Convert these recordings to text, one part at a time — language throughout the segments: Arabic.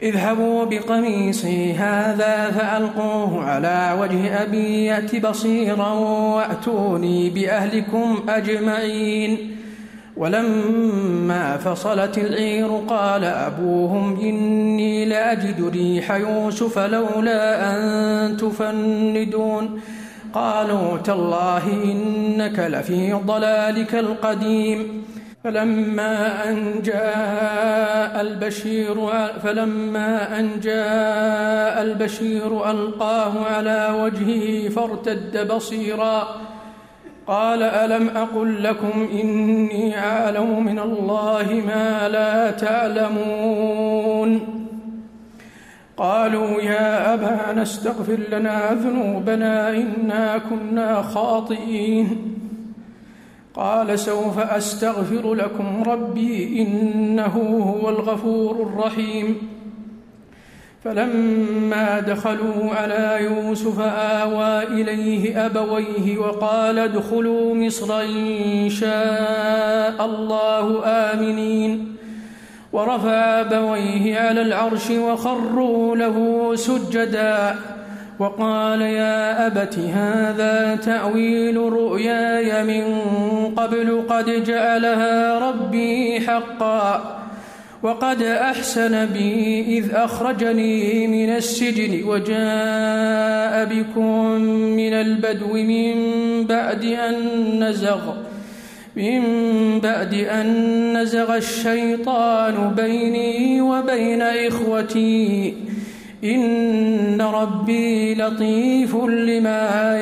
اذهبوا بقميصي هذا فألقوه على وجه أبي يأت بصيرا وأتوني بأهلكم أجمعين. ولما فصلت العير قال أبوهم إني لأجد ريح يوسف لولا أن تفندون. قالوا تالله إنك لفي ضلالك القديم. فلما أن جاء البشير ألقاه على وجهه فارتد بصيرا قال ألم أقل لكم إني أعلم من الله ما لا تعلمون. قالوا يا أبانا استغفر لنا ذنوبنا إنا كنا خاطئين. قال سوف أستغفر لكم ربي إنه هو الغفور الرحيم. فلما دخلوا على يوسف آوى إليه أبويه وقال ادخلوا مصر إن شاء الله آمنين. ورفع أبويه على العرش وخروا له سجدا وقال يا أبت هذا تأويل رؤياي من قبل قد جعلها ربي حقا وقد أحسن بي إذ أخرجني من السجن وجاء بكم من البدو من بعد أن نزغ الشيطان بيني وبين إخوتي إن ربي لطيف لما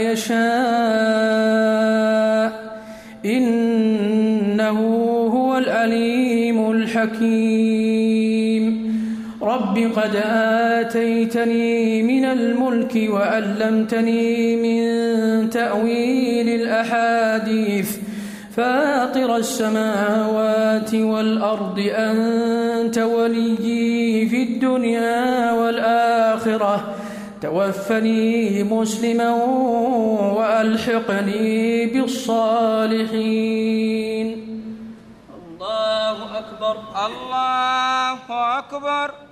يشاء إنه هو العليم الحكيم. رب قد آتيتني من الملك وعلمتني من تأويل الأحاديث فاطر السماوات والأرض أنت وليي في الدنيا والآخرة توفني مسلما وألحقني بالصالحين. الله أكبر الله أكبر.